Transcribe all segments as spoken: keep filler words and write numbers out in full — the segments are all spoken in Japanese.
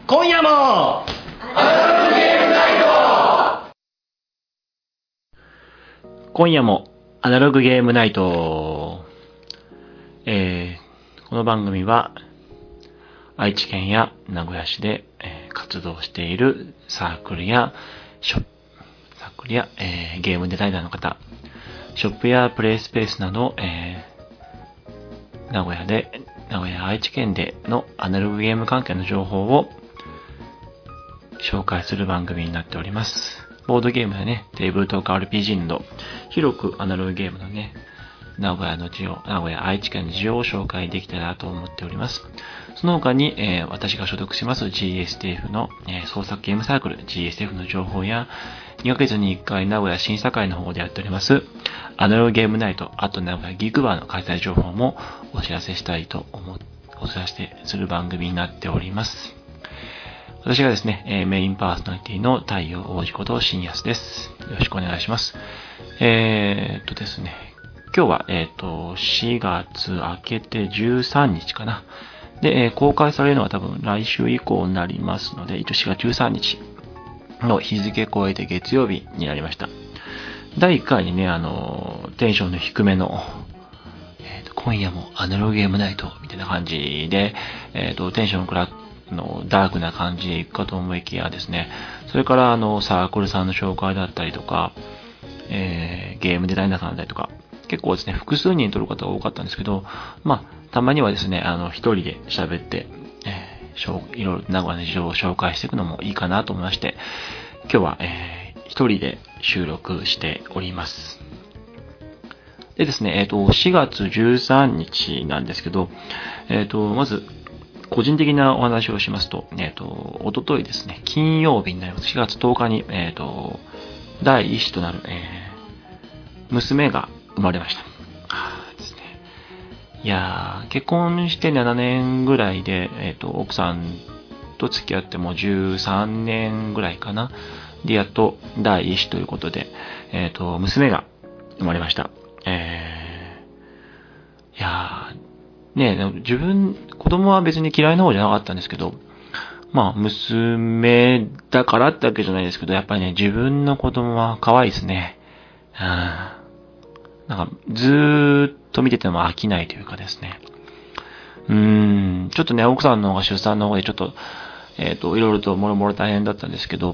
今夜もアナログゲームナイト今夜もアナログゲームナイト、えー、この番組は愛知県や名古屋市で、えー、活動しているサークルやショップサークルや、えー、ゲームデザイナーの方、ショップやプレイスペースなど、えー、名古屋で名古屋愛知県でのアナログゲーム関係の情報を紹介する番組になっております。ボードゲームやね、テーブルトーク アールピージー など、広くアナログゲームのね、名古屋の事情、名古屋愛知県の事情を紹介できたらと思っております。その他に、えー、私が所属します ジーエスティーエフ の、えー、創作ゲームサークル ジーエスティーエフ の情報や、にかげつにいっかい名古屋審査会の方でやっておりますアナログゲームナイト、あと名古屋ギークバーの開催情報もお知らせしたいと思ってお知らせする番組になっております。私がですね、えー、メインパーソナリティの太陽王子こと新安です。よろしくお願いします。えー、っとですね、今日は、えー、っと、しがつ明けてじゅうさんにちかな。で、えー、公開されるのは多分来週以降になりますので、一応しがつじゅうさんにちの日付超えて月曜日になりました。だいいっかいにね、あの、テンションの低めの、えー、と今夜もアナログゲームナイトみたいな感じで、えー、とテンション暗のダークな感じでいくかと思いきやですね、それからあのサークルさんの紹介だったりとか、えー、ゲームデザイナーさんだったりとか、結構ですね、複数人撮る方が多かったんですけど、まあ、たまにはですね、あの、一人で喋って、えー、いろいろ名古屋の事情を紹介していくのもいいかなと思いまして、今日は、えー、一人で収録しております。でですね、えっと、しがつじゅうさんにちなんですけど、えっと、まず、個人的なお話をしますと、えっと、おとといですね、金曜日になります。しがつとおかに、えっと、第一子となる、えー、娘が生まれました。はあですね、いやー、結婚してななねんぐらいで、えっと、奥さんと付き合ってもじゅうさんねんぐらいかな。で、やっと第一子ということで、えっと、娘が生まれました。えー、いやー、ね、自分、子供は別に嫌いな方じゃなかったんですけど、まあ、娘だからってわけじゃないですけど、やっぱりね、自分の子供は可愛いですね。うん、なんか、ずーっと見てても飽きないというかですね。うーん、ちょっとね、奥さんの方が出産の方でちょっと、えっと、いろいろともろもろ大変だったんですけど、うん、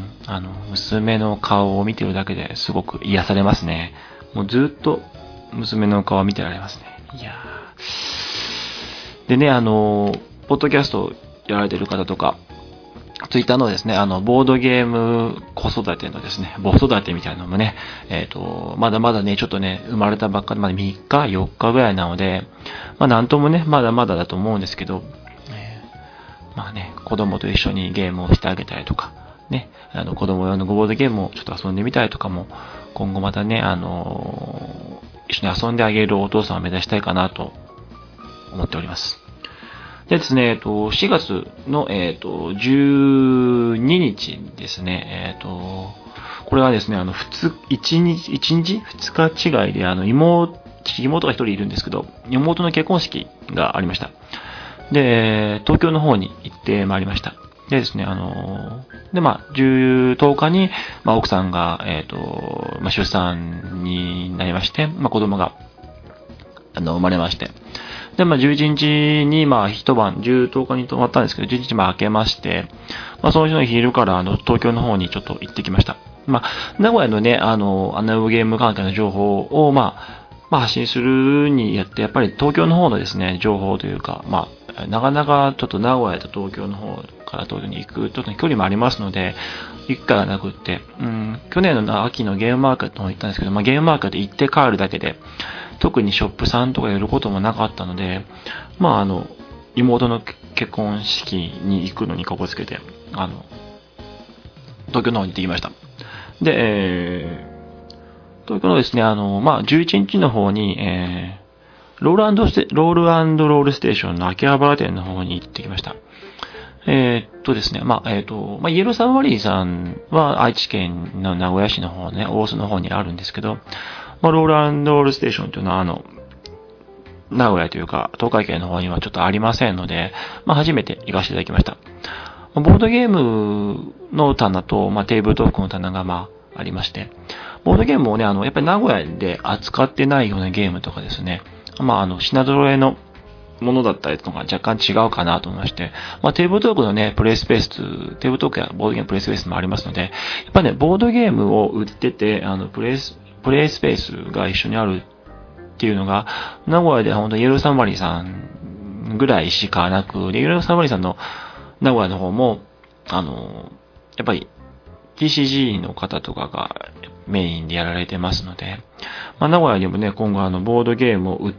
あの、娘の顔を見てるだけですごく癒されますね。もうずーっと娘の顔を見てられますね。いやー。でね、あの、ポッドキャストやられてる方とか、ツイッターのですね、あの、ボードゲーム子育てのですね、母育てみたいなのもね、えっと、まだまだね、ちょっとね、生まれたばっかり、まだみっか、よっかぐらいなので、まあなんともね、まだまだだと思うんですけど、えー、まあね、子供と一緒にゲームをしてあげたりとか、ね、あの、子供用のボードゲームをちょっと遊んでみたりとかも、今後またね、あのー、一緒に遊んであげるお父さんを目指したいかなと思っております。でですね、えっと、しがつの、えっと、じゅうににちですね、えっと、これはですね、あの、ふつ、いちにち、いちにち ?ふつ 日違いで、あの、妹、妹が一人いるんですけど、妹の結婚式がありました。で、東京の方に行ってまいりました。でですね、あの、で、まあ、じゅう、とおかに、まあ、奥さんが、えっと、まあ、出産になりまして、まあ、子供が、あの、生まれまして、で、まあ、じゅういちにちに、まあ、一晩、じゅう、とおかに泊まったんですけど、じゅういちにち、まあ、明けまして、まあ、その日の昼から、あの、東京の方にちょっと行ってきました。まあ、名古屋のね、あの、アナログゲーム関係の情報を、まあ、まあ、発信するにやって、やっぱり東京の方のですね、情報というか、まあ、なかなかちょっと名古屋と東京の方から東京に行く、ちょっと距離もありますので、行くからなくって、うん、去年の秋のゲームマーケットも行ったんですけど、まあ、ゲームマーケット行って帰るだけで、特にショップさんとかやることもなかったので、まああの、妹の結婚式に行くのにかこつけて、あの、東京の方に行ってきました。で、えー、東京のですね、あの、まあじゅういちにちの方に、えー、ロールステ、ロールロールステーションの秋葉原店の方に行ってきました。えー、っとですね、まあ、えー、っと、まあ、イエローサンワリーさんは愛知県の名古屋市の方ね、大須の方にあるんですけど、まあ、ロールロールステーションというのは、あの、名古屋というか、東海圏の方にはちょっとありませんので、まあ、初めて行かせていただきました。 ボードゲームの棚と、まあ、テーブルトークの棚が、まあ、ありまして、ボードゲームをね、あの、やっぱり名古屋で扱ってないようなゲームとかですね、まあ、あの、品揃えのものだったりとか若干違うかなと思いまして、まあ、テーブルトークのね、プレイスペース、テーブルトークやボードゲームプレイスペースもありますので、やっぱりね、ボードゲームを売ってて、あの、プレイス、プレイスペースが一緒にあるっていうのが、名古屋で本当イエローサンマリーさんぐらいしかなく、イエローサンマリーさんの名古屋の方も、あの、やっぱり ティーシージー の方とかがメインでやられてますので、まあ、名古屋にもね、今後あの、ボードゲームを売って、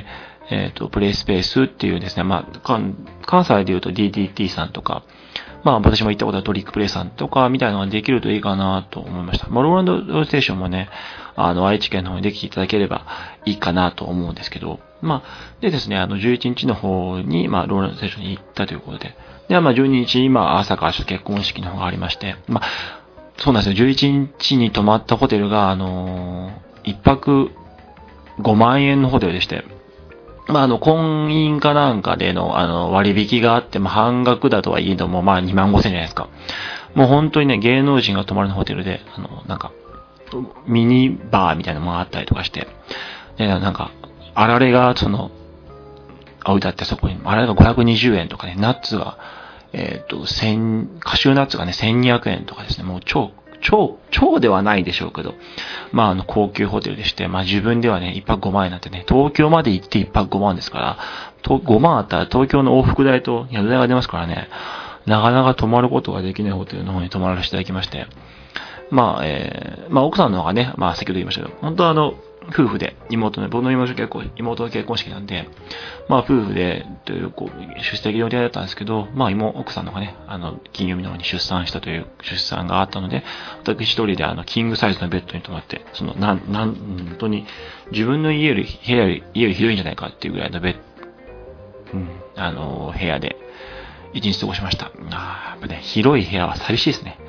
えっと、プレイスペースっていうですね、まあ、関西で言うと ディーディーティー さんとか、まあ、私も行ったことはトリックプレイさんとか、みたいなのができるといいかなと思いました。まあ、ローランドステーションもね、あの、愛知県の方にできていただければいいかなと思うんですけど、まあ、でですね、あの、じゅういちにちの方に、まあ、ローランドステーションに行ったということで、で、まあ、じゅうににち、今、朝から結婚式の方がありまして、まあ、そうなんですよ、じゅういちにちに泊まったホテルが、あのー、一泊ごまんえんのホテルでして、まあ、あの、婚姻かなんかでの、あの、割引があって、まあ、半額だとはいえども、まあ、にまんごせんじゃないですか。もう本当にね、芸能人が泊まるホテルで、あの、なんか、ミニバーみたいなのもあったりとかして、で、なんか、あられが、その、置いてあってそこに、あられがごひゃくにじゅうえんとかね、ナッツが、えっと、千、カシューナッツがね、せんにひゃくえんとかですね、もう超、超、超ではないでしょうけど、まあ、あの、高級ホテルでして、まあ自分ではね、一泊ごまんえんなんてね、東京まで行って一泊ごまんですから、とごまんあったら東京の往復代と宿代が出ますからね、なかなか泊まることができないホテルの方に泊まらせていただきまして、まあ、えー、まあ奥さんの方がね、まあ先ほど言いましたけど、本当はあの、夫婦で、妹の、僕の妹の結婚、妹の結婚式なんで、まあ夫婦で、という、こう、出席予定だったんですけど、まあ妹、奥さんの方がね、あの、金曜日の方に出産したという出産があったので、私一人であの、キングサイズのベッドに泊まって、その、なん、なん、本当に、自分の家より、部屋より、家より広いんじゃないかっていうぐらいのベッド、うん、あの、部屋で、一日過ごしました。ああ、やっぱね、広い部屋は寂しいですね。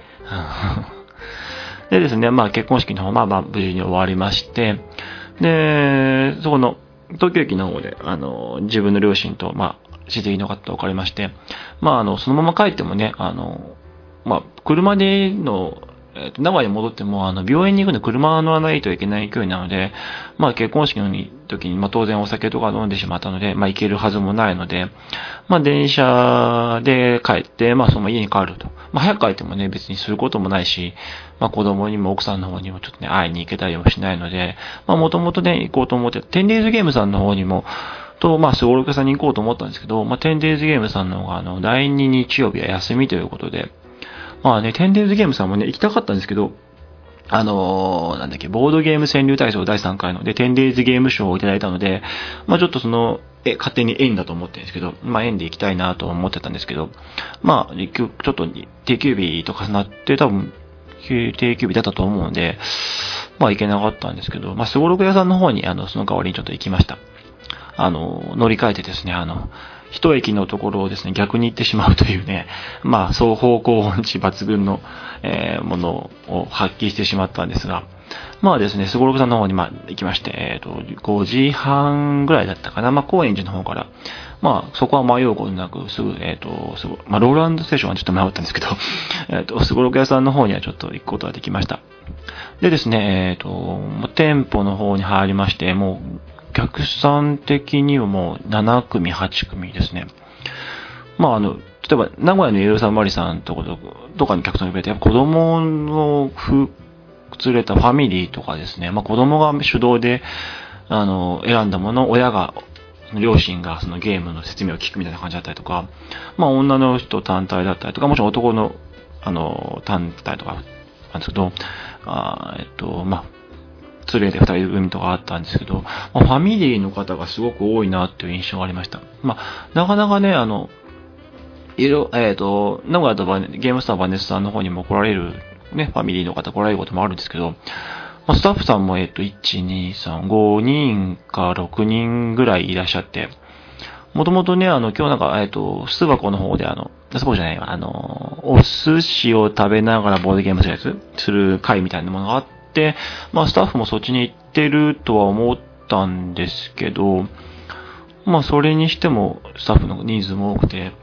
でですね、まあ結婚式の方、まあまあ無事に終わりまして、で、そこの東京駅の方で、あの、自分の両親と、まあ、親戚の方と別れまして、まああの、そのまま帰ってもね、あの、まあ、車での、えっと、名古屋に戻っても、あの、病院に行くの車は乗らないといけない距離なので、まあ結婚式の時に、まあ当然お酒とか飲んでしまったので、まあ行けるはずもないので、まあ電車で帰って、まあそのまま家に帰ると。まあ早く帰ってもね、別にすることもないし、まあ子供にも奥さんの方にもちょっとね、会いに行けたりもしないので、まあもともとね、行こうと思って、テンデイズゲームさんの方にも、と、まあ、スゴロクさんに行こうと思ったんですけど、まあ、テンデイズゲームさんの方が、あの、だいに日曜日は休みということで、まあね、テンデイズゲームさんもね、行きたかったんですけど、あのー、なんだっけ、ボードゲーム川柳大賞だいさんかいので、テンデイズゲーム賞をいただいたので、まあちょっとその、え、勝手に縁だと思ってるんですけど、まあ縁で行きたいなと思ってたんですけど、まあ、ちょっと定休日と重なって、多分、定休日だったと思うので、まあ行けなかったんですけど、まあスゴロク屋さんの方に、あの、その代わりにちょっと行きました。あの、乗り換えてですね、あの、一駅のところをですね、逆に行ってしまうというね、まあ、双方向音痴抜群の、えー、ものを発揮してしまったんですが、まあですね、スゴロクさんの方に、まあ、行きまして、えっと、ごじはんぐらいだったかな、まあ、高円寺の方から、まあ、そこは迷うことなく、すぐ、えっと、すぐ、まあ、ローランドステーションはちょっと迷ったんですけど、えっと、スゴロク屋さんの方にはちょっと行くことができました。でですね、えっと、店舗の方に入りまして、もう、お客さん的にはもうななくみ、はちくみですね。まああの、例えば名古屋のイエローサンマリさんとかとかにお客さんがいて、やっぱ子供のふ連れたファミリーとかですね、まあ子供が主導で、あの、選んだものを親が、両親がそのゲームの説明を聞くみたいな感じだったりとか、まあ女の人単体だったりとか、もちろん男の、あの、単体とかなんですけど、あえっと、まあ、連れで二人組とかあったんですけど、まあ、ファミリーの方がすごく多いなっていう印象がありました。まあ、なかなかね、あの、いろ、えっと、名古屋とバネ、ゲームスターバネスさんの方にも来られる、ね、ファミリーの方来られることもあるんですけど、まあ、スタッフさんも、えっと、いち、に、さん、ごにんかろくにんぐらいいらっしゃって、もともとね、あの、今日なんか、えっと、巣箱の方で、あの、そうじゃないわ、あの、お寿司を食べながらボードゲームするやつ、する会みたいなものがあって、で、まあスタッフもそっちに行ってるとは思ったんですけど、まあそれにしてもスタッフの人数も多くて、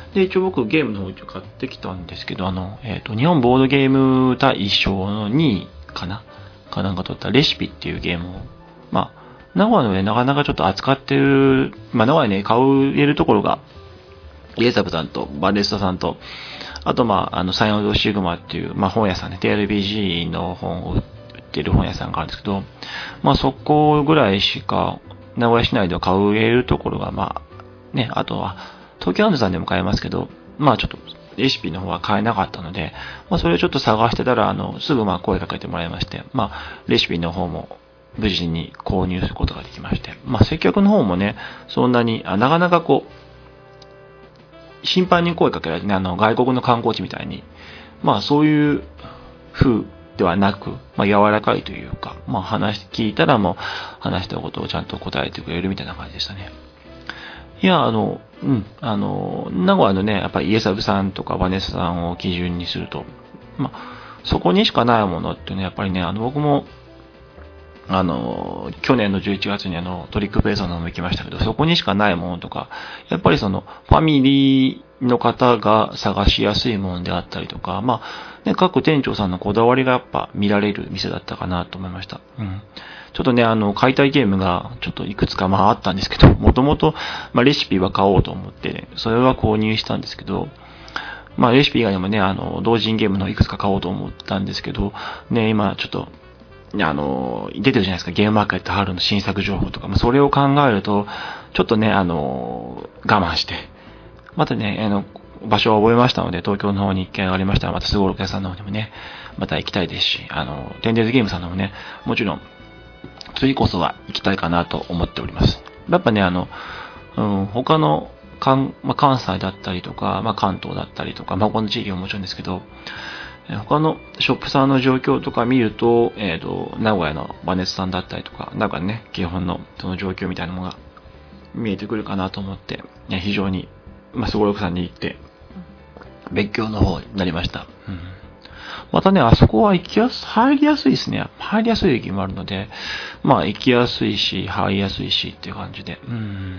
で、一応僕ゲームの方一応買ってきたんですけど、あの、えっと、日本ボードゲーム大賞のにいかなかなんか取ったレシピっていうゲームを、まあ、名古屋のね、なかなかちょっと扱ってる、まあ、名古屋ね、買えるところが、イエザブさんとバレスタさんと、あと、まあ、あの、サイオンドシグマっていう、まあ、本屋さんね、ティーアールビージー の本を売ってる本屋さんがあるんですけど、まあ、そこぐらいしか、名古屋市内では買えるところが、まあ、ね、あとは、東京アンドさんでも買えますけど、まあ、ちょっと、レシピの方は買えなかったので、まあ、それをちょっと探してたら、あの、すぐまあ、声かけてもらいまして、まあ、レシピの方も、無事に購入することができまして、まあ、接客の方もね、そんなに、あなかなかこう、頻繁に声かけられてね、あの、外国の観光地みたいに、まあ、そういう風ではなく、まあ、柔らかいというか、まあ、話、聞いたらもう、話したことをちゃんと答えてくれるみたいな感じでしたね。いや、あの、うん、あの、名古屋のね、やっぱりイエサブさんとかバネスさんを基準にすると、まあ、そこにしかないものってね、やっぱりね、あの、僕も、あの、去年のじゅういちがつにあの、トリックペイソンのも行きましたけど、そこにしかないものとか、やっぱりその、ファミリーの方が探しやすいものであったりとか、まあ、ね、各店長さんのこだわりがやっぱ見られる店だったかなと思いました。うん。ちょっとね、あの、買いたいゲームがちょっといくつかまああったんですけど、もともと、まあレシピは買おうと思って、ね、それは購入したんですけど、まあレシピ以外にもね、あの、同人ゲームのいくつか買おうと思ったんですけど、ね、今ちょっと、あの、出てるじゃないですか、ゲームマーケット春の新作情報とか、まあ、それを考えると、ちょっとね、あの、我慢して、またね、あの、場所を覚えましたので、東京の方に一軒ありましたら、またスゴロク屋さんの方にもね、また行きたいですし、あの、テンデーズゲームさんの方もね、もちろん、次こそは行きたいかなと思っております。やっぱね、あの、うん、他の関、まあ、関西だったりとか、まあ、関東だったりとか、まあ、この地域ももちろんですけど、他のショップさんの状況とか見ると、えっと、名古屋のバネスさんだったりとか、なんかね、基本のその状況みたいなものが見えてくるかなと思って、非常に、まあ、すごろくさんに行って、勉強の方になりました。うん、またね、あそこは行きやす、入りやすいですね。入りやすい駅もあるので、まあ、行きやすいし、入りやすいしっていう感じで、うん。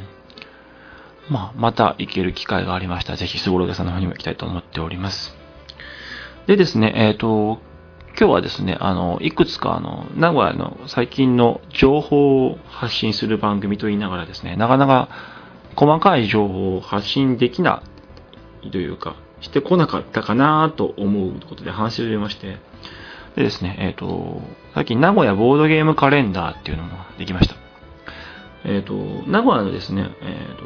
まあ、また行ける機会がありましたら、ぜひすごろくさんの方にも行きたいと思っております。でですね、えっと、今日はですね、あの、いくつかあの、名古屋の最近の情報を発信する番組と言いながらですね、なかなか細かい情報を発信できないというか、してこなかったかなと思うことで話し始めまして、でですね、えっと、最近名古屋ボードゲームカレンダーっていうのもできました。えっと、名古屋のですね、えっと、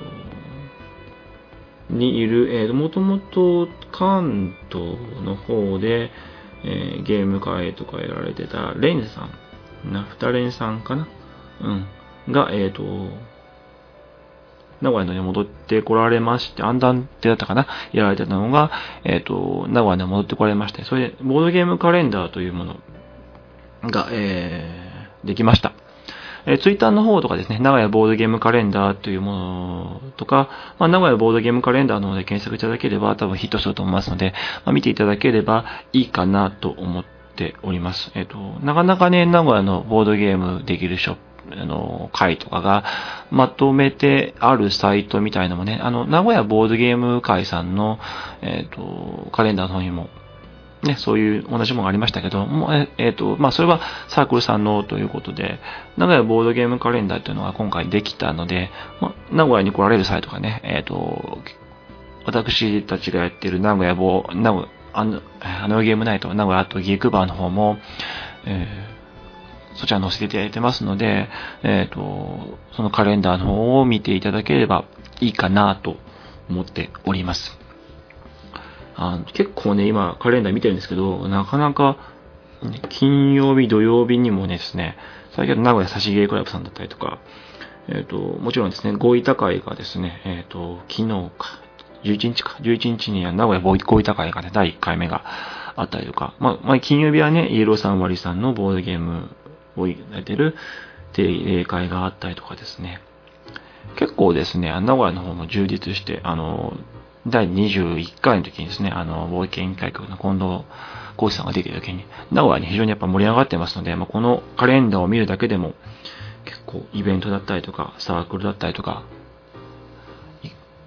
にいる、えー、もともと関東の方で、えー、ゲーム会とかやられてたレンさん、ナフタレンさんかなうん。が、えっと、名古屋のに戻ってこられまして、アンダンってだったかなやられてたのが、えっと、名古屋に戻ってこられまして、それで、ボードゲームカレンダーというものが、えー、できました。えー、ツイッターの方とかですね、名古屋ボードゲームカレンダーというものとか、まあ、名古屋ボードゲームカレンダーの方で検索いただければ多分ヒットすると思いますので、まあ、見ていただければいいかなと思っております。えっと、なかなかね、名古屋のボードゲームできるショップ、あの、会とかがまとめてあるサイトみたいなのもね、あの、名古屋ボードゲーム会さんの、えっと、カレンダーの方にもね、そういう同じものがありましたけども、えっ、えー、と、まあ、それはサークルさんのということで、名古屋ボードゲームカレンダーというのが今回できたので、まあ、名古屋に来られる際とかね、えっ、ー、と、私たちがやってる名古屋ボー、名古屋、あの、あのゲームナイト、名古屋とギークバーの方も、えー、そちら載せていただいてますので、えっ、ー、と、そのカレンダーの方を見ていただければいいかなと思っております。あの結構ね、今カレンダー見てるんですけど、なかなか、ね、金曜日、土曜日にもですね、最近は名古屋差しゲークラブさんだったりとか、えっ、ー、と、もちろんですね、ごいた会がですね、えっ、ー、と、昨日か、じゅういちにちか、じゅういちにちに名古屋ごいた会がね、だいいっかいめがあったりとか、まあ、まあ、金曜日はね、イエローさん割さんのボードゲームをやってる定例会があったりとかですね、結構ですね、名古屋の方も充実して、あの、だいにじゅういっかいの時にですね、あの、冒険委員会局の近藤浩二さんが出ている時に、名古屋に非常にやっぱ盛り上がってますので、まあ、このカレンダーを見るだけでも、結構イベントだったりとか、サークルだったりとか、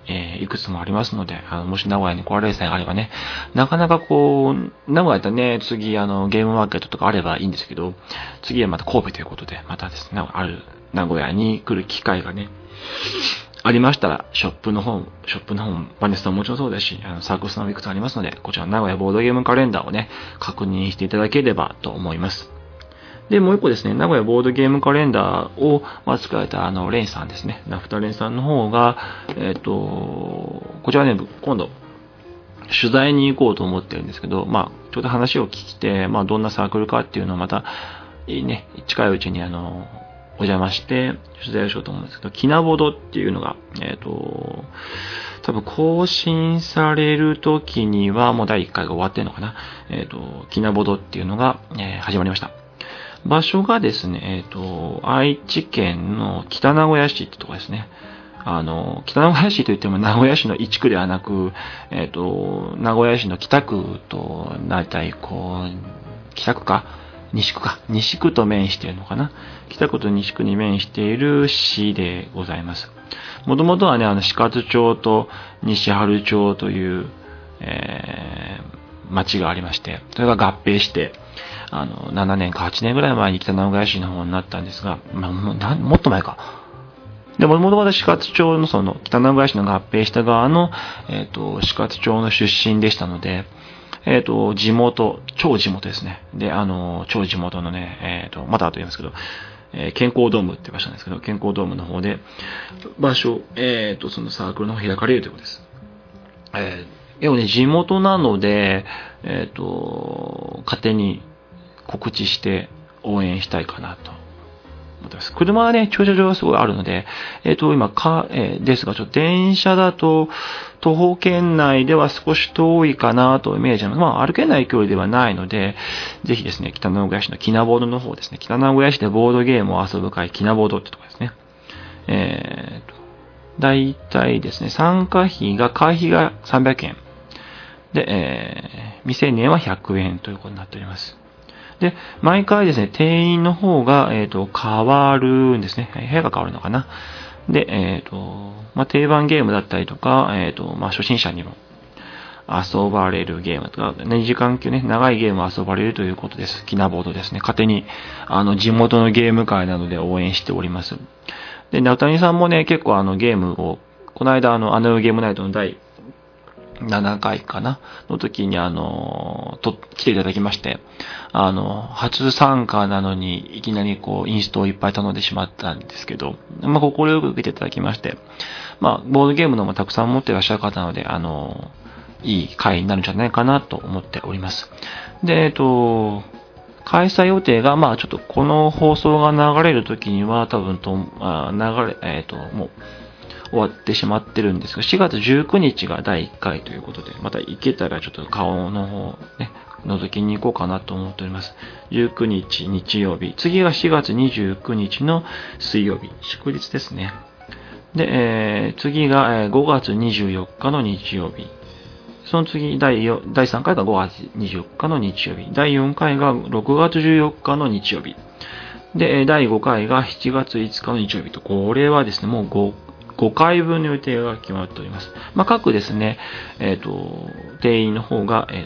えー、いくつもありますので、あの、もし名古屋に来られる際があればね、なかなかこう、名古屋だったらね、次、あの、ゲームマーケットとかあればいいんですけど、次はまた神戸ということで、またですね、ある名古屋に来る機会がね、ありましたら、ショップの方、ショップの方も、バネストももちろんそうですし、あのサークルさんもいくつありますので、こちらの名古屋ボードゲームカレンダーをね、確認していただければと思います。で、もう一個ですね、名古屋ボードゲームカレンダーを、まあ、作られた、あの、レンさんですね、ラフターレンさんの方が、えっと、こちらね、今度、取材に行こうと思ってるんですけど、まあ、ちょうど話を聞きて、まあ、どんなサークルかっていうのをまた、いいね、近いうちに、あの、お邪魔して、取材をしようと思うんですけど、キナボドっていうのが、えっと、多分更新される時には、もうだいいっかいが終わってるのかな。えっと、キナボドっていうのが、えー、始まりました。場所がですね、えっと、愛知県の北名古屋市ってとこですね。あの、北名古屋市といっても名古屋市の一区ではなく、えっと、名古屋市の北区と、だいたいこう、北区か西区か。西区と面しているのかな。北区と西区に面している市でございます。もともとはね、あの、鹿津町と西春町という、えー、町がありまして、それが合併して、あの、ななねんかはちねんぐらい前に北名古屋市の方になったんですが、まあ、も, なもっと前か。でも、もともと鹿津町のその、北名古屋市の合併した側の、えっと、鹿津町の出身でしたので、えっと、地元、超地元ですね。で、あの、超地元のね、えっと、また後で言いますけど、えー、健康ドームって場所なんですけど、健康ドームの方で、場所、えっと、そのサークルの方開かれるということです。えー、でもね、地元なので、えっと、勝手に告知して応援したいかなと思ってます。車はね、駐車場がすごいあるので、えっと、今、か、えー、ですが、ちょっと電車だと、徒歩圏内では少し遠いかなとイメージあります。まあ、歩けない距離ではないので、ぜひですね、北名古屋市のキナボードの方ですね、北名古屋市でボードゲームを遊ぶ会、キナボードってとこですね。えーと、だいたいですね、参加費が、会費がさんびゃくえん。で、えー、未成年はひゃくえんということになっております。で、毎回ですね、定員の方が、えっと、変わるんですね。部屋が変わるのかな。で、えっと、まあ、定番ゲームだったりとか、えっと、まあ、初心者にも遊ばれるゲームとか、にじかん級ね、長いゲームを遊ばれるということです。キナボードですね。勝手に、あの、地元のゲーム会などで応援しております。で、ナタニさんもね、結構あの、ゲームを、この間、あの、アナログゲームナイトの第ななかいかなの時にあの、と、来ていただきまして、あの、初参加なのにいきなりこう、インストをいっぱい頼んでしまったんですけど、まあ、心よく受けていただきまして、まあ、ボードゲームのもたくさん持っていらっしゃる方なので、あの、いい会になるんじゃないかなと思っております。で、えっと、開催予定が、まあちょっとこの放送が流れる時には多分と、あ流れ、えっと、もう、終わってしまってるんですが、しがつじゅうくにちがだいいっかいということで、また行けたらちょっと顔の方ね、覗きに行こうかなと思っております。じゅうくにち日曜日、次がしがつにじゅうくにちの水曜日、祝日ですね。で、えー、次がごがつにじゅうよっかの日曜日。その次、だいさんかいがごがつにじゅうよっかの日曜日。だいよんかいがろくがつじゅうよっかの日曜日。で、だいごかいがしちがついつかの日曜日と、これはですね、もうごごかいぶんの予定が決まっております。まあ、各ですね、えっと、定員の方が、えっ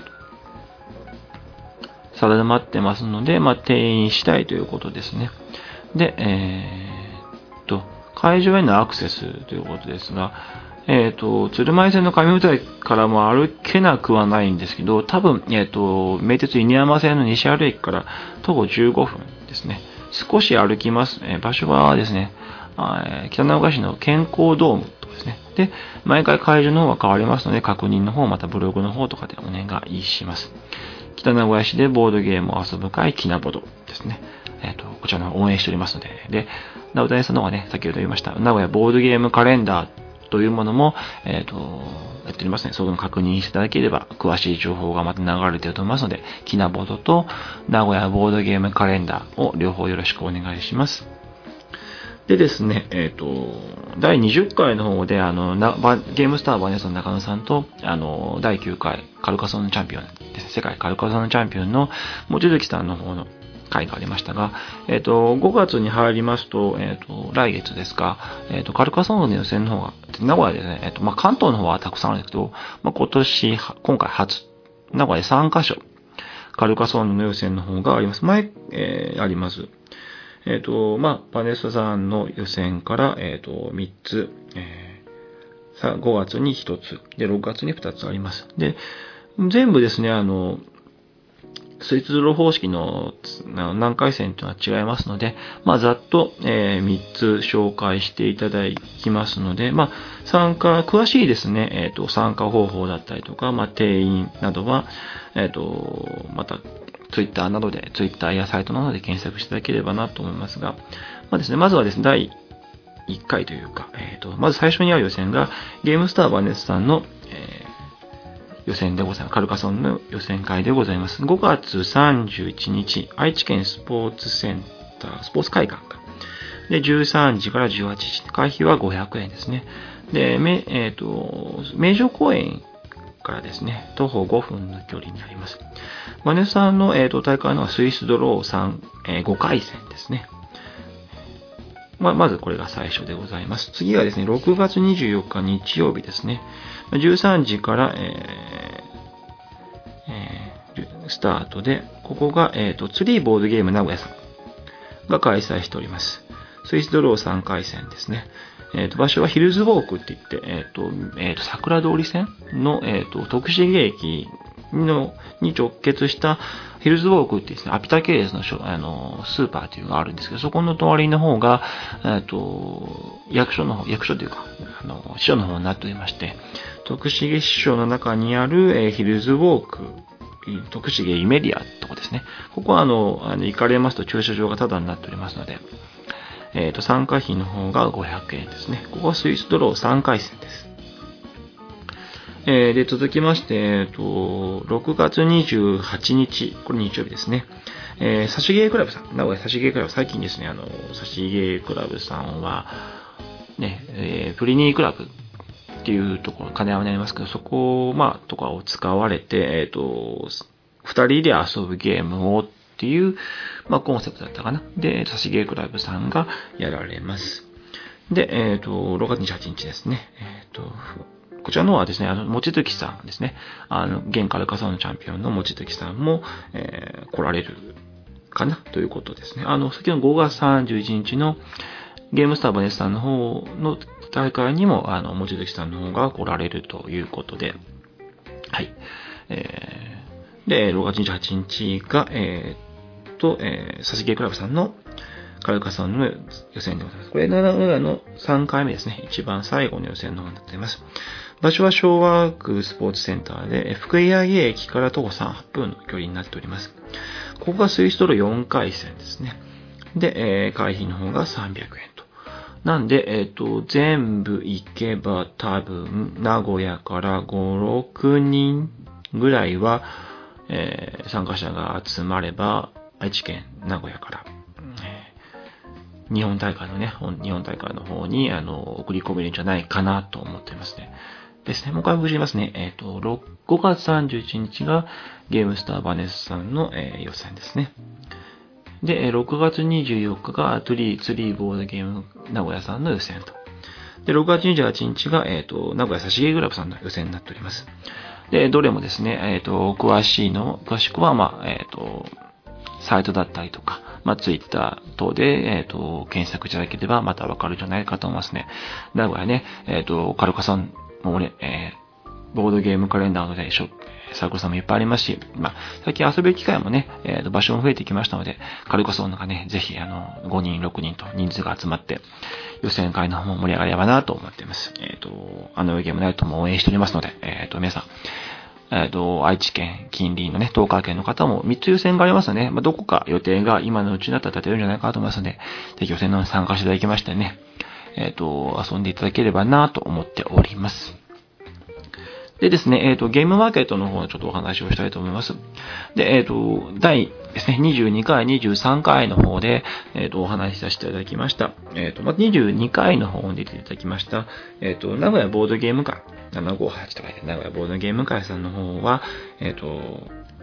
と、定まってますので、まあ、定員したいということですね。で、えー、っと、会場へのアクセスということですが、えっと、鶴舞線の上舞台からも歩けなくはないんですけど、多分、えっと、名鉄犬山線の西原駅から徒歩じゅうごふんですね。少し歩きます。えー、場所はですね、北名古屋市の健康ドームとかですね。で、毎回会場の方が変わりますので、確認の方、またブログの方とかでお願いします。北名古屋市でボードゲームを遊ぶ会、キナボドですね。えっと、こちらの方応援しておりますので。で、名古屋さんの方がね、先ほど言いました、名古屋ボードゲームカレンダーというものも、えっと、やっておりますね。その確認していただければ、詳しい情報がまた流れていると思いますので、キナボドと名古屋ボードゲームカレンダーを両方よろしくお願いします。でですね、えっと、だいにじゅっかいの方で、あの、なゲームスターバネスの中野さんと、あの、だいきゅうかいカルカソンのチャンピオンです。世界カルカソンのチャンピオンの望月さんの方の会がありましたが、えっ、ー、と、ごがつに入りますと、えっ、ー、と、来月ですか、えっ、ー、と、カルカソンヌの予選の方が、名古屋でね、えっ、と、まあ、関東の方はたくさんあるんですけど、まあ、今年、今回初、名古屋でさんカ所、カルカソンヌの予選の方があります。前、えー、あります。えっ、と、まあ、バネストさんの予選から、えっ、と、みっつ、えー、ごがつにひとつ、で、ろくがつにふたつあります。で、全部ですね、あの、スイーツドロー方式の何回戦というのは違いますので、まあ、ざっと、えー、みっつ紹介していただきますので、まあ、参加、詳しいですね、えっと、参加方法だったりとか、まあ、定員などは、えっと、また、ツイッターなどで、ツイッターやサイトなどで検索していただければなと思いますが、まあですね、まずはですね、だいいっかいというか、えっと、まず最初にある予選が、ゲームスターバネスさんの、えー予選でございます。カルカソンの予選会でございます。ごがつさんじゅういちにち、愛知県スポーツセンター、スポーツ会館か。で、じゅうさんじからじゅうはちじ。会費はごひゃくえんですね。で、め、えっと、名城公園からですね、徒歩ごふんの距離にあります。マネさんの、えっと、大会のはスイスドローさん、えー、ごかい戦ですね。ま, まずこれが最初でございます。次はですね、ろくがつにじゅうよっか日曜日ですね。じゅうさんじから、えーえー、スタートで、ここが、えーと、ツリーボードゲーム名古屋さんが開催しております。スイスドローさんかい戦ですね。えーと、場所はヒルズウォークって言って、えーとえーと、桜通り線の、えーと、徳重駅のに直結したヒルズウォークってですね、アピタ系列のあのスーパーっていうのがあるんですけど、そこの隣の方が、えっと、役所の方、役所というか、あの、支所の方になっておりまして、徳重支所の中にある、えー、ヒルズウォーク、徳重イメリアってとこですね。ここはあの、あの行かれますと駐車場がタダになっておりますので、えっと、参加費の方がごひゃくえんですね。ここはスイスドローさんかい戦です。えー、で、続きまして、えっと、ろくがつにじゅうはちにち、これ日曜日ですね。えー、サシゲークラブさん、名古屋サシゲークラブ、最近ですね、あの、サシゲークラブさんは、ね、えー、プリニークラブっていうところ、金山になりますけど、そこ、まあ、とかを使われて、えっと、二人で遊ぶゲームをっていう、まあ、コンセプトだったかな。で、サシゲークラブさんがやられます。で、えっと、ろくがつにじゅうはちにちですね。えっと、こちらの方はですね、あの、もちづきさんですね。あの、現カルカソンヌチャンピオンのもちづきさんも、えー、来られるかなということですね。あの、先ほどごがつさんじゅういちにちのゲームスターバネスさんの方の大会にも、あの、もちづきさんの方が来られるということで、はい。えー、で、ろくがつにじゅうはちにちが、えー、と、えー、サシゲークラブさんのカルカソンヌの予選でございます。これがのさんかいめですね。一番最後の予選の方になっています。場所は昭和区スポーツセンターで、福井八木駅から徒歩さん、はっぷんの距離になっております。ここがスイスドローよんかい戦ですね。で、えー、会費の方がさんびゃくえんと。なんで、えっと、全部行けば多分、名古屋からご、ろくにんぐらいは、えー、参加者が集まれば、愛知県、名古屋から、日本大会のね、日本大会の方に、あの、送り込めるんじゃないかなと思っていますね。ですね。もう一回復習しますね。えっと、ごがつさんじゅういちにちがゲームスターバネスさんの、えー、予選ですね。で、ろくがつにじゅうよっかがトゥリー、ツリーボードゲーム名古屋さんの予選と。で、ろくがつにじゅうはちにちが、えっと、名古屋サシゲーグラブさんの予選になっております。で、どれもですね、えっと、詳しいの、詳しくは、まあ、えっと、サイトだったりとか、まあ、ツイッター等で、えっと、検索いただければまたわかるんじゃないかと思いますね。名古屋ね、えっと、カルカさんもね、えー、ボードゲームカレンダーので、サークルさんもいっぱいありますし、まあ、最近遊べる機会もね、えーと、場所も増えてきましたので、カルカソンヌがね、ぜひ、あの、ごにん、ろくにんと人数が集まって、予選会の方も盛り上がればなと思っています。えっと、あのゲームナイトも応援しておりますので、えっと、皆さん、えっと、愛知県、近隣のね、東海県の方もみっつ予選がありますので、ね、まあ、どこか予定が今のうちだったら立てるんじゃないかなと思いますので、ぜひ予選の参加していただきましてね、えっと、遊んでいただければなと思っております。でですね、えっと、ゲームマーケットの方のちょっとお話をしたいと思います。で、えっと、第ですね、にじゅうにかい、にじゅうさんかいの方で、えっと、お話しさせていただきました。えっと、まずにじゅうにかいの方に出ていただきました、えっと、名古屋ボードゲーム会、ななごはちと書いて名古屋ボードゲーム会さんの方は、えっと、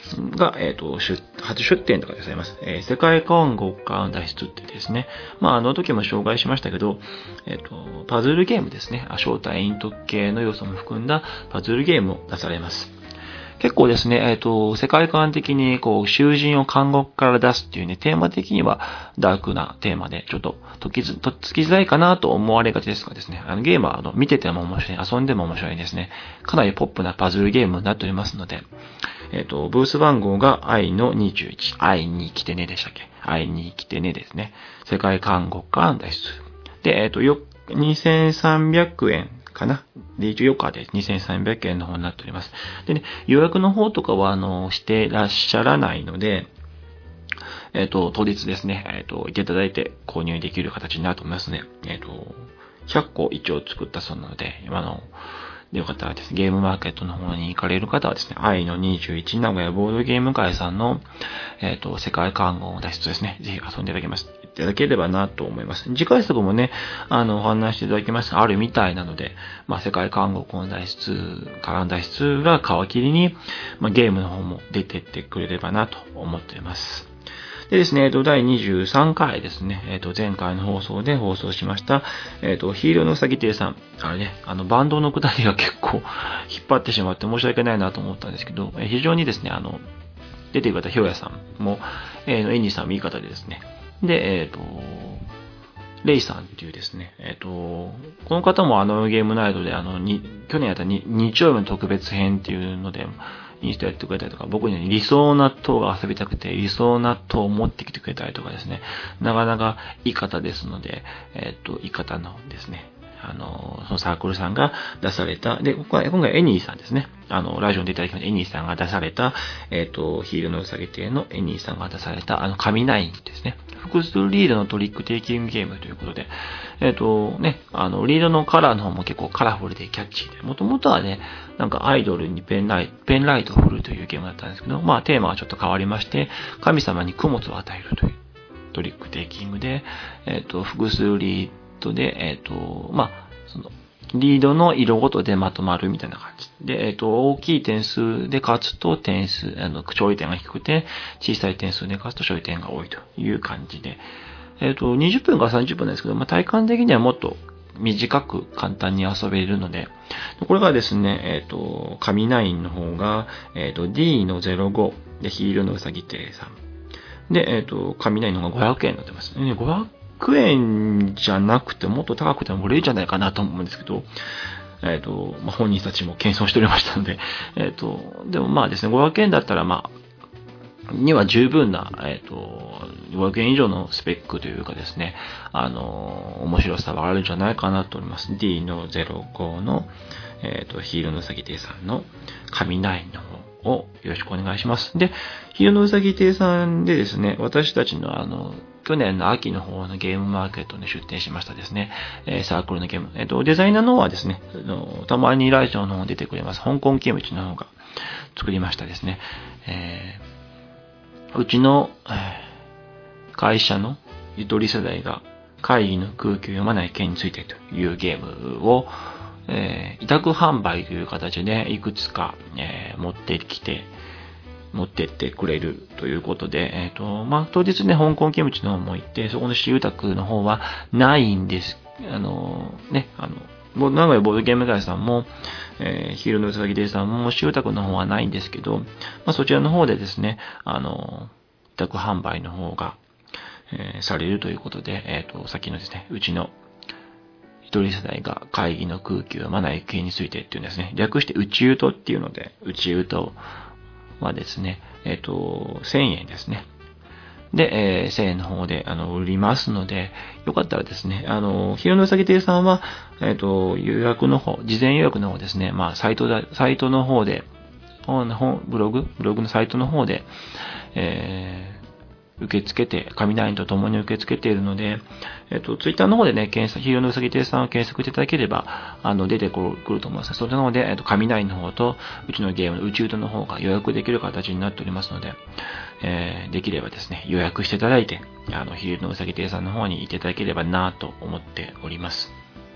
が、えっ、ー、と、初出展とかでございます。えー、世界観極寒脱出ってですね。まあ、あの時も紹介しましたけど、えっ、ー、と、パズルゲームですね。正体陰徳系の要素も含んだパズルゲームを出されます。結構ですね、えっ、ー、と、世界観的に、こう、囚人を監獄から出すっていうね、テーマ的にはダークなテーマで、ちょっと、ときず、とっつきづらいかなと思われがちですがですね、あの、ゲームは、あの、見てても面白い、遊んでも面白いですね。かなりポップなパズルゲームになっておりますので、えっ、ー、と、ブース番号が アイ のにじゅういち、会いに来てねでしたっけ？会いに来てねですね。世界観極寒脱出。で、えっ、ー、と、よ、にせんさんびゃくえん。かな。で、一応よっかでにせんさんびゃくえんの方になっております。でね、予約の方とかは、あの、してらっしゃらないので、えっ、ー、と、当日ですね、えっ、ー、と、いていただいて購入できる形になると思いますね。えっ、ー、と、ひゃっこ一応作ったそうなので、今の、でよかったらですね、ゲームマーケットの方に行かれる方はですね、アイ のにじゅういち名古屋ボードゲーム会さんの、えっ、ー、と、世界観を脱出ですね、ぜひ遊んでいただけます。いただければなと思います。次回作もね、あの、お話していただきましたが、あるみたいなので、まあ、世界観をの脱出、からの脱出が皮切りに、まあ、ゲームの方も出てってくれればなと思っています。でですね、えっと、だいにじゅうさんかいですね、えっと、前回の放送で放送しました、えっと、ヒーローのうさぎ亭さん。あれね、あの、バンドのくだりが結構引っ張ってしまって申し訳ないなと思ったんですけど、非常にですね、あの、出ている方、ひょうやさんも、えー、エニーさんもいい方でですね、で、えっと、レイさんっていうですね、えっと、この方もあのゲームナイトで、あの、に去年やったに日曜日の特別編っていうので、インスタやってくれたりとか、僕に理想納豆が遊びたくて、理想納豆を持ってきてくれたりとかですね、なかなかいい方ですので、えっと、いい方のですね、あの、そのサークルさんが出された、で、今回、今回エニーさんですね。あの、ラジオに出ていただきましたエニーさんが出された、えっと、ヒールのうさぎ亭のエニーさんが出された、あの、神ナインですね。複数リードのトリックテイキングゲームということで、えっと、ね、あの、リードのカラーの方も結構カラフルでキャッチーで、もともとはね、なんかアイドルにペンライト、ペンライトを振るというゲームだったんですけど、まあ、テーマはちょっと変わりまして、神様に供物を与えるというトリックテイキングで、えっと、複数リードで、えっと、まあ、その、リードの色ごとでまとまるみたいな感じ。で、えっと、大きい点数で勝つと点数、あの、勝利点が低くて、小さい点数で勝つと勝利点が多いという感じで、えっと、にじゅっぷんからさんじゅっぷんなんですけど、まあ、体感的にはもっと短く簡単に遊べるので、これがですね、えっと、神ナインの方が、えっと、ディー のゼロごでヒールのうさぎ亭さん。で、えっと、神ナインの方がごひゃくえんになってますね。ごひゃくえんじゃなくてもっと高くても売れるんじゃないかなと思うんですけど、えっと、まあ、本人たちも謙遜しておりましたので、えっと、でもまあですね、ごひゃくえんだったらまあ、には十分な、えっと、ごひゃくえん以上のスペックというかですね、あの、面白さはあるんじゃないかなと思います。ディー のゼロごの、えっと、ヒールのうさぎ亭さんの神ナインの方をよろしくお願いします。で、ヒールのうさぎ亭さんでですね、私たちのあの、去年の秋の方のゲームマーケットに出展しましたですね、えー、サークルのゲーム。えっと、デザイナーの方はですね、あのたまにラジオの方に出てくれます、香港キムチの方が作りましたですね。えー、うちの、えー、会社のゆとり世代が会議の空気を読まない件についてというゲームを、えー、委託販売という形でいくつか、えー、持ってきて、持ってってくれるということで、えっと、まあ、当日ね、香港キムチの方も行って、そこの私有宅の方はないんです。あの、ね、あの、名古屋ボードゲーム会さんも、えー、ヒールのうさぎ亭さんも私有宅の方はないんですけど、まあ、そちらの方でですね、あの、委託販売の方が、えー、されるということで、えっと、さっきのですね、うちの一人世代が会議の空気を読まない系についてっていうんですね、略して宇宙とっていうので、宇宙と、はですね、えっと、せんえんですね。で、えー、せんえんの方で、あの、売りますので、よかったらですね、あの、ヒロのうさぎ亭さんは、えっと、予約の方、事前予約の方ですね、まあ、サイトだ、サイトの方で、本、ブログブログのサイトの方で、えー、受け付けて、神ナインと共に受け付けているので、えっと、ツイッターの方でね、検索、ヒーローのうさぎ亭さんを検索していただければ、あの、出てくると思います。それなので、えっと、神ナインの方と、うちのゲームの宇宙との方が予約できる形になっておりますので、えー、できればですね、予約していただいて、あの、ヒーローのうさぎ亭さんの方に行っていただければなと思っております。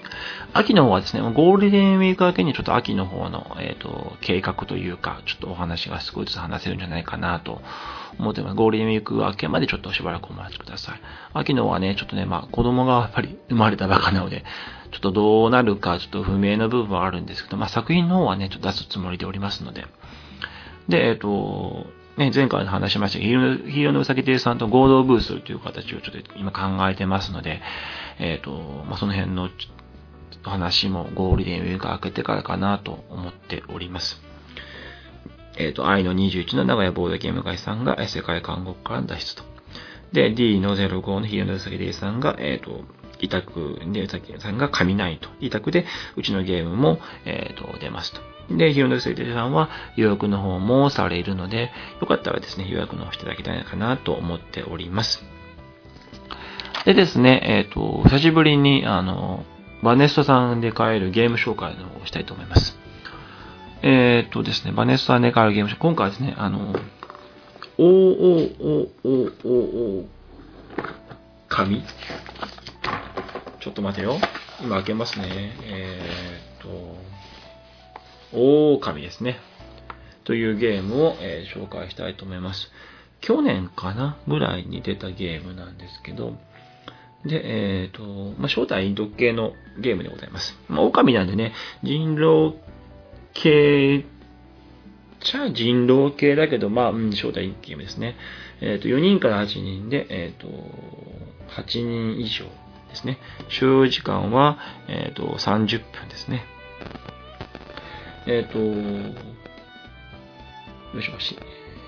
秋の方はですね、ゴールデンウィーク明けにちょっと秋の方の、えっと、計画というか、ちょっとお話が少しずつ話せるんじゃないかなと思ってます。ゴールデンウィーク明けまでちょっとしばらくお待ちください。秋の方はね、ちょっとね、まあ子供がやっぱり生まれたばかなので、ちょっとどうなるかちょっと不明な部分はあるんですけど、まあ作品の方はね、ちょっと出すつもりでおりますので。で、えっと、ね、前回話しましたけど、ヒーローのうさぎ亭さんと合同ブースという形をちょっと今考えてますので、えっと、まあその辺の話もゴールデンウィーク明けてからかなと思っております。えっと、アイ のにじゅういちの名古屋ボードゲーム会さんが世界監獄からの脱出と。で、D のゼロごのヒーローのうさぎ亭さんが、えっと、委託で、うさぎさんが神ナイト。委託で、うちのゲームも、えっと、出ますと。で、ヒーローのうさぎ亭さんは予約の方もされるので、よかったらですね、予約の方していただきたいかなと思っております。でですね、えっと、久しぶりに、あの、バネストさんで買えるゲーム紹介の方をしたいと思います。えー、っとですね、バネストさんで買えるゲーム紹介。今回はですね、あの、おーおーおーおーおーおー紙ちょっと待てよ。今開けますね。えー、っと、おー紙ですね。というゲームを、えー、紹介したいと思います。去年かなぐらいに出たゲームなんですけど、で、えっ、ー、と、まあ、正体毒系のゲームでございます。まあ、狼なんでね、人狼系、じゃあ人狼系だけど、まあ、うん、正体ゲームですね。えっ、ー、と、よにんからはちにんで、えっ、ー、と、はちにん以上ですね。所要時間は、えっ、と、さんじゅっぷんですね。えっ、と、よしよし。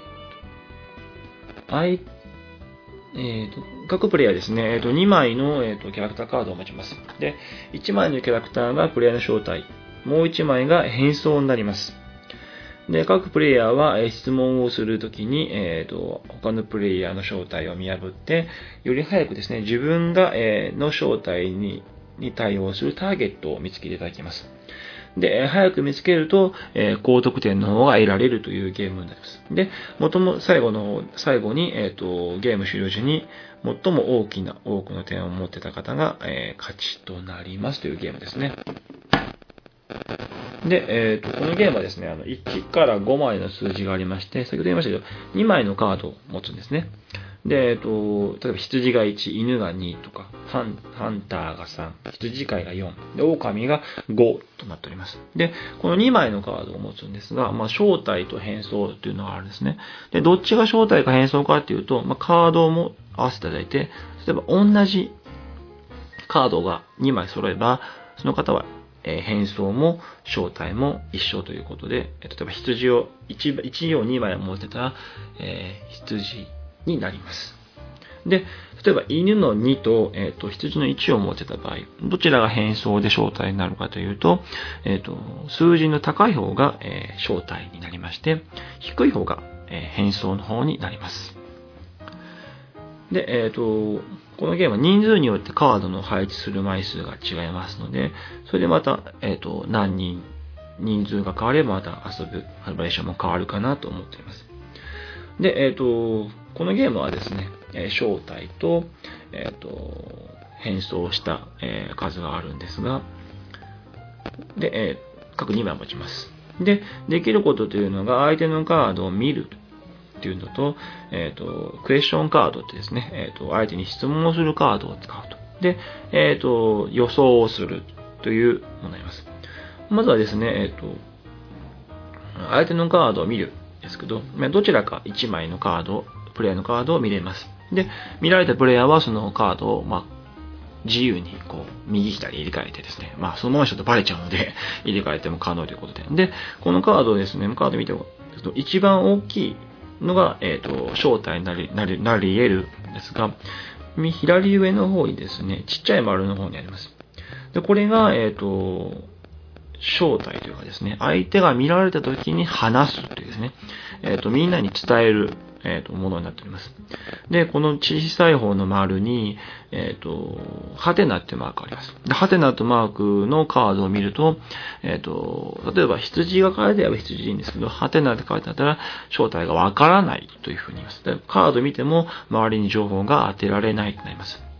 相えーと、各プレイヤーですね、えーと、にまいの、えーと、キャラクターカードを持ちます。で、いちまいのキャラクターがプレイヤーの正体、もういちまいが変装になります。で、各プレイヤーは、えー、質問をするときに、えーと、他のプレイヤーの正体を見破って、より早くですね、自分が、えー、の正体に、に対応するターゲットを見つけていただきます。で、早く見つけると、えー、高得点の方が得られるというゲームになります。で、元も、最後の、最後に、えっと、ゲーム終了時に、最も大きな、多くの点を持ってた方が、えー、勝ちとなりますというゲームですね。で、えっと、このゲームはですね、あの、いちからごまいの数字がありまして、先ほど言いましたけど、にまいのカードを持つんですね。で、えっと、例えば羊がいち、犬がにとか、ハン、ハンターがさん、羊飼いがよん、で、狼がごとなっております。で、このにまいのカードを持つんですが、まあ、正体と変装というのがあるんですね。で、どっちが正体か変装かっていうと、まあ、カードも合わせていただいて、例えば同じカードがにまい揃えば、その方は、えー、変装も正体も一緒ということで、例えば羊を 1, 1をにまい持ってたら、えー、羊になります。で、例えば犬のにと、えっと、羊のいちを持ってた場合、どちらが変装で正体になるかというと、えっと、数字の高い方が、えー、正体になりまして、低い方が、えー、変装の方になります。で、えっと、このゲームは人数によってカードの配置する枚数が違いますので、それでまた、えっと、何人、人数が変わればまた遊ぶバリエーションも変わるかなと思っています。で、えっと、このゲームはですね、正体と、えっと、変装した、えー、数があるんですが、で、えー、各にまい持ちます。で、できることというのが、相手のカードを見るっていうのと、えっと、クエスチョンカードってですね、えっと、相手に質問をするカードを使うと。で、えっと、予想をするというものになります。まずはですね、えっと、相手のカードを見るんですけど、どちらかいちまいのカード、プレイヤーのカードを見れます。で、見られたプレイヤーはそのカードを、まあ、自由にこう、右左入れ替えてですね、まあ、そのままちょっとバレちゃうので、入れ替えても可能ということで。で、このカードをですね、カード見ても、一番大きいのが、えっと、正体になり、なり、なり得るんですが、左上の方にですね、ちっちゃい丸の方にあります。で、これが、えっと、正体というかですね、相手が見られた時に話すというですね、えっと、みんなに伝える、えっと、ものになっております。で、この小さい方の丸に、えっと、ハテナっていうマークがあります。で、ハテナとマークのカードを見ると、えっと、例えば羊が書いてあれば羊でいいんですけど、ハテナって書いてあったら正体がわからないというふうに言います。で、カード見ても周りに情報が当てられないとなります。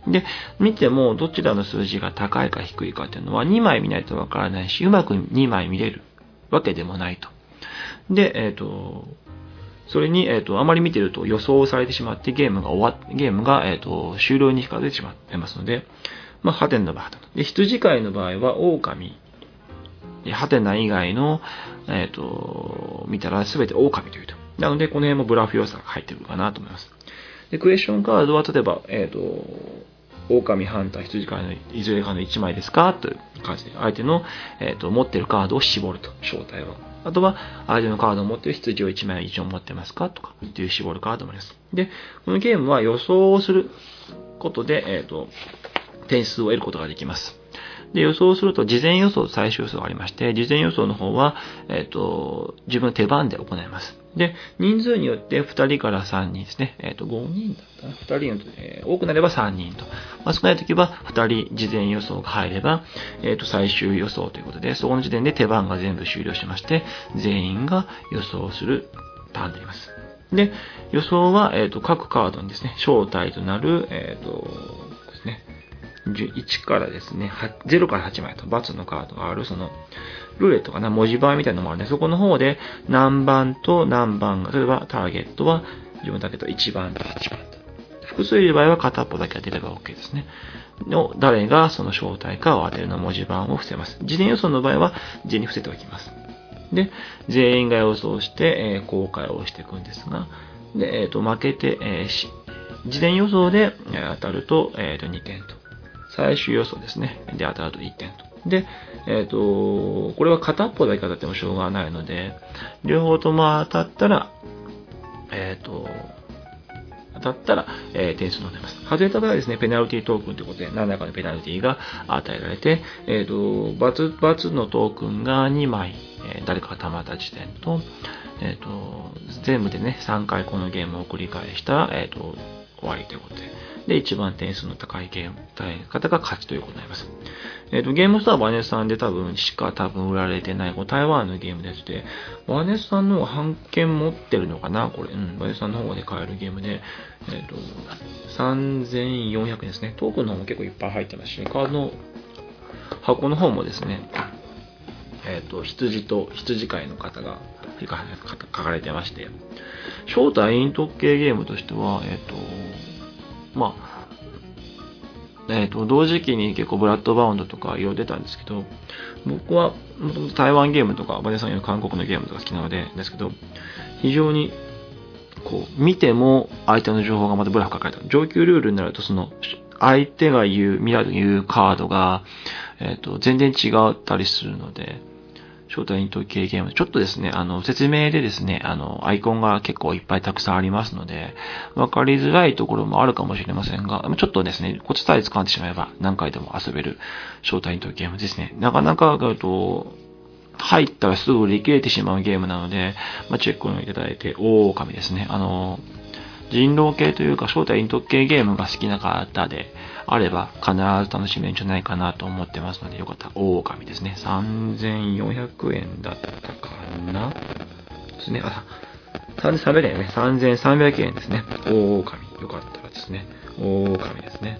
で、見てもどちらの数字が高いか低いかっていうのはにまい見ないとわからないし、うまくにまい見れるわけでもないと。で、えっと、それに、えっと、あまり見てると予想されてしまってゲームが終わっ、ゲームが、えっと、終了に近づいてしまってますので、まあ、ハテナの場合だと。で、羊飼いの場合は、狼。ハテナ以外の、えっと、見たらすべて狼というと。なので、この辺もブラフ要素が入ってくるかなと思います。で、クエスチョンカードは、例えば、えっと、狼、ハンター、羊飼いのいずれかのいちまいですかという感じで、相手の、えっと、持っているカードを絞ると、正体は。あとは、相手のカードを持っている羊をいちまい以上持ってますかとか、っていう絞るカードもあります。で、このゲームは予想をすることで、えっと、点数を得ることができます。で、予想すると、事前予想と最終予想がありまして、事前予想の方は、えっと、自分の手番で行います。で、人数によってふたりからさんにんですね。えっと、ごにんだったな。ふたりの、えー、多くなればさんにんと。まあ、少ないときはふたり事前予想が入れば、えっと、最終予想ということで、そこの時点で手番が全部終了しまして、全員が予想するターンになります。で、予想は、えっと、各カードにですね、正体となる、えっと、ですね、いちからですね、ゼロからはちまいと×のカードがある、その、ルーレットかな、文字盤みたいなのもあるんで、そこの方で何番と何番が、例えばターゲットは自分だけといちばんとはちばんと。複数いる場合は片っぽだけ当てれば OK ですね。の、誰がその正体かを当てるの文字盤を伏せます。事前予想の場合は事前に伏せておきます。で、全員が予想して、えー、公開をしていくんですが、で、えっと、負けて、えー、し、事前予想で当たると、えっと、にてんと。最終予想ですね。で、当たるといってんと。で、えっと、これは片っぽだけ当たってもしょうがないので、両方とも当たったら、えっと、当たったら、えー、点数になります。外れた場合はですね、ペナルティトークンということで、何らかのペナルティが与えられて、えっと、×、×のトークンがにまい、えー、誰かが溜まった時点と、えっと、全部でね、さんかいこのゲームを繰り返したら、えっと、終わりということで。で、一番点数の高いゲーム、方が勝ちということになります。えっと、ゲームストアバネスさんで多分しか多分売られてない、これ台湾のゲームでして、バネスさんの方が半券持ってるのかなこれ、うん、バネスさんの方で買えるゲームで、えっと、さんぜんよんひゃくえんですね。トークンの方も結構いっぱい入ってますし、カードの箱の方もですね、えっと、羊と羊飼いの方が書かれてまして、正体イン特系ゲームとしては、えっと、まあ、えっと、同時期に結構ブラッドバウンドとかいろいろ出たんですけど、僕は台湾ゲームとか、バネさんより韓国のゲームとか好きなので、ですけど、非常に、こう、見ても相手の情報がまたブラフ書かれた。上級ルールになると、その、相手が言う、見られる言うカードが、えっと、全然違ったりするので、正体イント系ゲーム。ちょっとですね、あの、説明でですね、あの、アイコンが結構いっぱいたくさんありますので、わかりづらいところもあるかもしれませんが、ちょっとですね、コツさえ掴んでしまえば何回でも遊べる正体イントゲームですね。なかなか、と、入ったらすぐ売り切れてしまうゲームなので、まあ、チェックをいただいて、大狼ですね。あの、人狼系というか、正体イント系ゲームが好きな方であれば、必ず楽しめるんじゃないかなと思ってますので、よかったら、大狼ですね。さんぜんよんひゃくえんだったかなですね。あ、さんぜんさんびゃくえんね。さんぜんさんびゃくえんですね。大狼。よかったらですね。大狼ですね。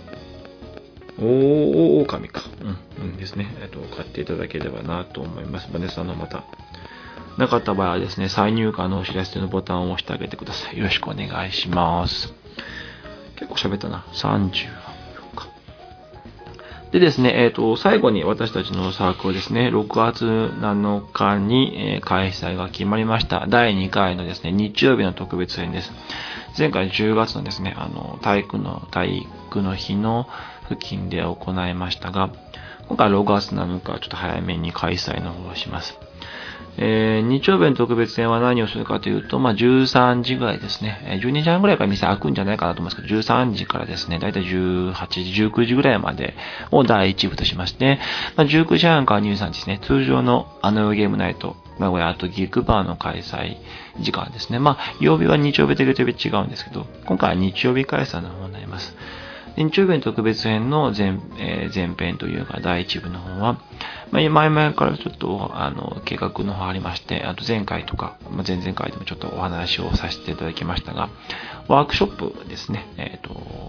大狼か。うん、うんですね。えっと、買っていただければなと思います。バネさんのまた。なかった場合はですね、再入荷のお知らせのボタンを押してあげてください。よろしくお願いします。結構喋ったな。さんじゅうはっぷんか。でですね、えっと、最後に私たちのサークルですね、ろくがつなのかに開催が決まりました。だいにかいのですね、日曜日の特別編です。前回じゅうがつのですね、あの、体育の、体育の日の付近で行いましたが、今回ろくがつなのか、ちょっと早めに開催の方をします。えー、日曜日の特別編は何をするかというと、まあ、じゅうさんじぐらいですね。じゅうにじはんぐらいから店開くんじゃないかなと思うんですけど、じゅうさんじからですね、だいたいじゅうはちじ、じゅうくじぐらいまでをだいいち部としまして、まあ、じゅうくじはんからにじゅうさんじですね、通常のアナログゲームナイト、名古屋あとギークバーの開催時間ですね。まあ、曜日は日曜日と月曜日違うんですけど、今回は日曜日開催の方になります。日曜日の特別編の 前,、えー、前編というかだいいち部の方は、まあ、前々からちょっとあの計画の方ありまして、あと前回とか、まあ、前々回でもちょっとお話をさせていただきましたが、ワークショップですね、えっと、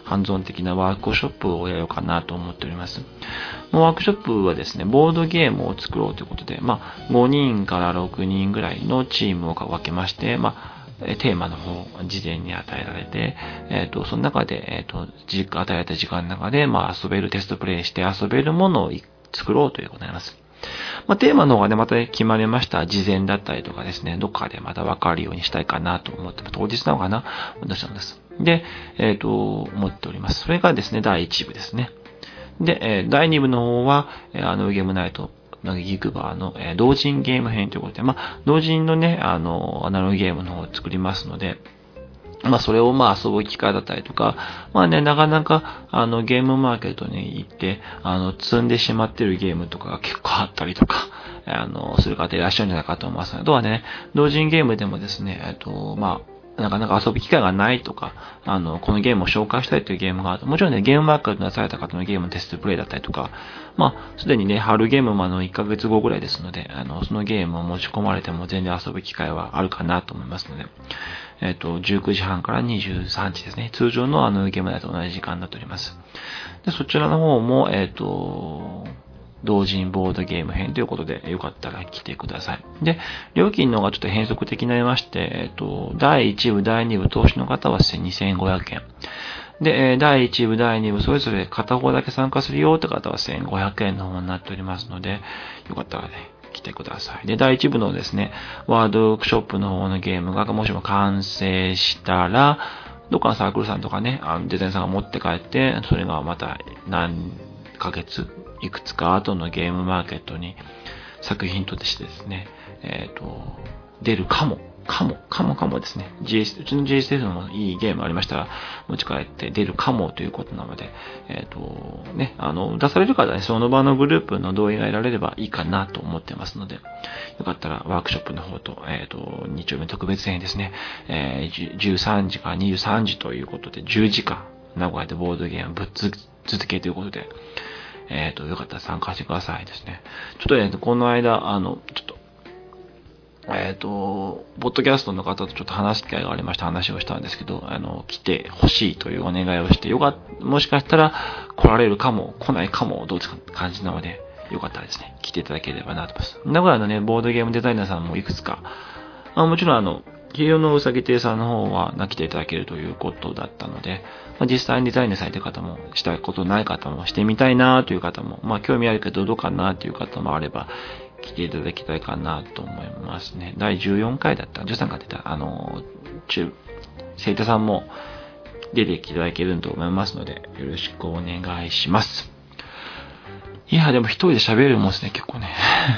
ハンズオン的なワークショップをやろうかなと思っております。ワークショップはですね、ボードゲームを作ろうということで、まあ、ごにんからろくにんぐらいのチームを分けまして、まあ、テーマの方、事前に与えられて、えっと、その中で、えっと、与えられた時間の中で、まあ、遊べる、テストプレイして遊べるものを作ろうということになります。まあ、テーマの方がね、また決まりました。事前だったりとかですね、どっかでまた分かるようにしたいかなと思って、当日なのかな私なんです。で、えっと、思っております。それがですね、だいいち部ですね。で、えー、だいに部の方は、えー、あの、ゲームナイト、ギグバーの、えー、同人ゲーム編ということで、まあ、同人のね、あの、アナログゲームの方を作りますので、まあ、それをまあ遊ぶ機会だったりとか、まあね、なかなか、あの、ゲームマーケットに行って、あの、積んでしまってるゲームとかが結構あったりとか、あの、する方いらっしゃるんじゃないかと思います。あとはね、同人ゲームでもですね、えっと、まあ、なかなか遊ぶ機会がないとか、あの、このゲームを紹介したいというゲームがある。もちろんね、ゲームマーケットに出された方のゲームのテストプレイだったりとか、まあ、すでにね、春ゲームまのいっかげつごぐらいですので、あの、そのゲームを持ち込まれても全然遊ぶ機会はあるかなと思いますので、えっと、じゅうくじはんからにじゅうさんじですね。通常のあのゲームだと同じ時間になっております。で、そちらの方も、えっと、同人ボードゲーム編ということで、よかったら来てください。で、料金の方がちょっと変則的になりまして、えっと、だいいち部、だいに部投資の方はにせんごひゃくえん。で、だいいち部、だいに部、それぞれ片方だけ参加するよって方はせんごひゃくえんの方になっておりますので、よかったらね、来てください。で、だいいち部のですね、ワードショップの方のゲームがもしも完成したら、どっかのサークルさんとかね、あのデザインさんが持って帰って、それがまた何ヶ月、いくつか後のゲームマーケットに作品としてですね、えっと、出るかも、かも、かもかもですね。ジーエス、うちの ジーエスエフ のいいゲームありましたら持ち帰って出るかもということなので、えっと、ね、あの、出される方はね、その場のグループの同意が得られればいいかなと思ってますので、よかったらワークショップの方と、えっと、日曜日特別編ですね、えー、じゅうさんじからにじゅうさんじということで、じゅうじかん、名古屋でボードゲームぶっ続けということで、えっと、よかったら参加してくださいですね。ちょっとね、この間、あの、ちょっと、えっと、ポッドキャストの方とちょっと話す機会がありまして話をしたんですけど、あの、来てほしいというお願いをして、よかった、もしかしたら来られるかも、来ないかも、どうですか感じなので、よかったらですね、来ていただければなと思います。名古屋のね、ボードゲームデザイナーさんもいくつか、まあ、もちろんあの、黄色のうさぎ亭さんの方は来ていただけるということだったので、まあ、実際にデザインされている方も、したことない方も、してみたいなという方も、まあ興味あるけどどうかなという方もあれば、来ていただきたいかなと思いますね。だいじゅうよんかいだった、じゅうさんかい出た、あの、中、生徒さんも出てきていただけると思いますので、よろしくお願いします。いや、でも一人で喋るもんですね、結構ね。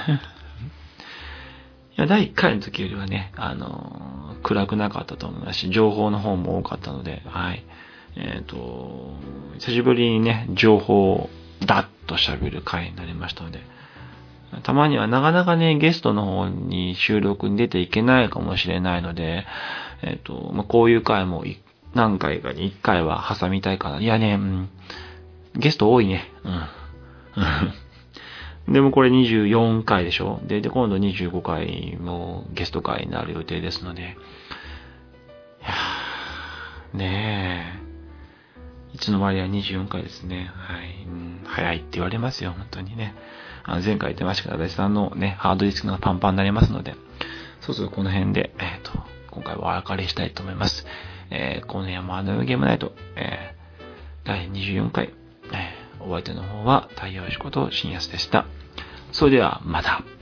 いや、だいいっかいの時よりはね、あの、暗くなかったと思いますし、情報の方も多かったので、はい。えっと、久しぶりにね、情報をダッと喋る回になりましたので、たまにはなかなかね、ゲストの方に収録に出ていけないかもしれないので、えっと、まあ、こういう回も何回かにいっかいは挟みたいかな。いやね、うん、ゲスト多いね。うん。でもこれにじゅうよんかいでしょ。で、で、今度にじゅうごかいもゲスト会になる予定ですので。いやー、ねえ。いつの間にはにじゅうよんかいですね。はい。うん、早いって言われますよ、本当にね。あの前回言ってましたけど、私さんのね、ハードディスクがパンパンになりますので、そうするとこの辺で、えっと、今回はお別れしたいと思います。えー、この辺はマードゲームナイト、えー、だいにじゅうよんかい、えー、お相手の方は太陽志こと新安でした。それではまた。